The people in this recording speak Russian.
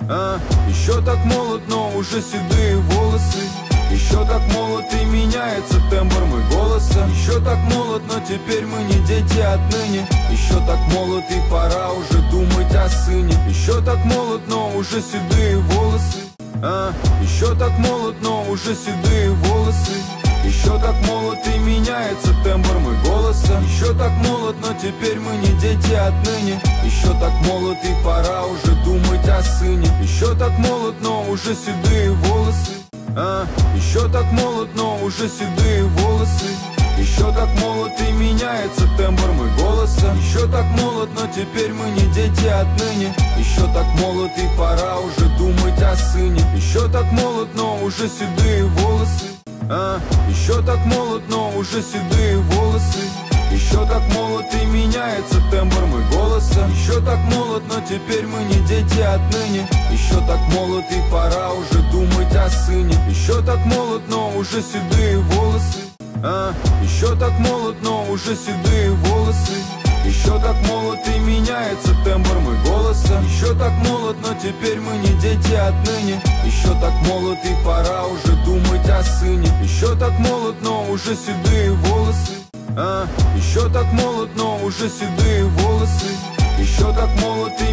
Еще так молод, но уже седые волосы. Еще так молод и меняется тембр мой голоса. Еще так молод, но теперь мы не дети отныне. Еще так молод и пора уже думать о сыне. Еще так молод, но уже седые волосы. Еще так молод, но уже седые волосы. Еще так молод и меняется тембр мой голоса. Еще так молод, но теперь мы не дети отныне. Еще так молод и пора уже думать о сыне. Еще так молод, но уже седые волосы. Еще так молод, но уже седые волосы. Еще так молод и меняется тембр мой голоса. Еще так молод, но теперь мы не дети отныне. Еще так молод и пора уже думать о сыне. Еще так молод, но уже седые волосы. Еще так молод, но уже седые волосы. Еще так молод и меняется тембр мой голоса. Еще так молод, но теперь мы не дети отныне. Еще так молод и пора уже думать о сыне. Еще так молод, но уже седые волосы. Еще так молод, но уже седые волосы. Еще так молод и меняется тембр мой голоса. Еще так молод, но теперь мы не дети отныне. Еще так молод и пора уже думать о сыне. Еще так молод, но уже седые волосы. Еще так молод, но уже седые волосы. Еще так молод и